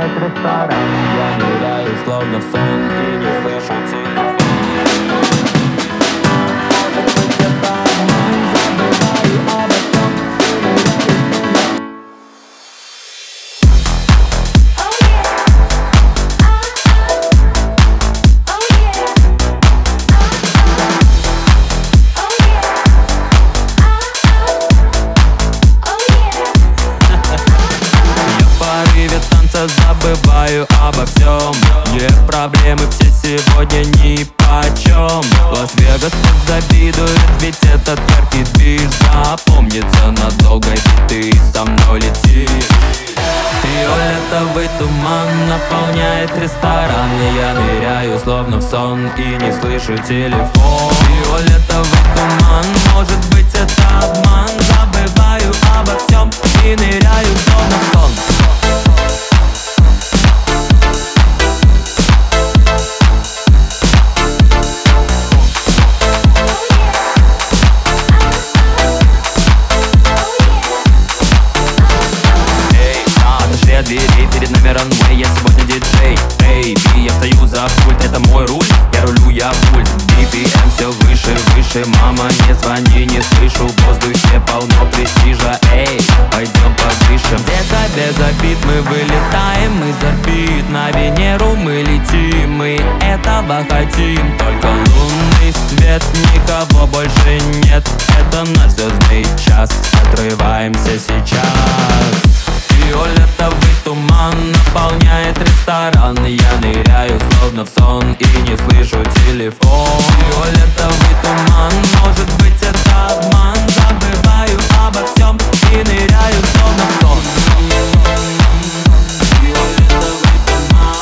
наполняет ресторан. Я ныряю словно в сон и не слышу телефон. Может быть, это обман, забываю об этом забываю обо всем. Мне проблемы все сегодня ни почем. Лас-Вегас позавидует, ведь этот яркий движ запомнится надолго, ведь ты со мной летишь. Фиолетовый туман наполняет ресторан. Я ныряю словно в сон и не слышу телефон. Фиолетовый туман, может быть, это обман. Забываю обо всем и ныряю словно в сон. Двери перед нами ранвей, я сегодня диджей. Бэйби, я стою за пульт, это мой руль, я рулю, я пульт. BPM все выше, выше, мама, не звони, не слышу. В воздухе полно престижа, эй, пойдем подышим. Где-то без обид мы вылетаем из орбит. На Венеру мы летим, мы этого хотим. Только лунный свет, никого больше нет. Это наш звездный час, отрываемся сейчас. Фиолетовый туман наполняет ресторан. Я ныряю словно в сон и не слышу телефон. Фиолетовый туман, может быть, это обман. Забываю обо всем и ныряю словно в сон. Фиолетовый туман.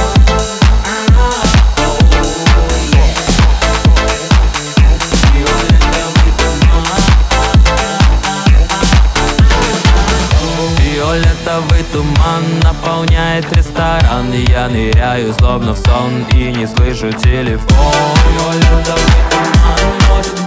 Фиолетовый туман наполняет ресторан. Я ныряю словно в сон и не слышу телефон. Фиолетовый туман, может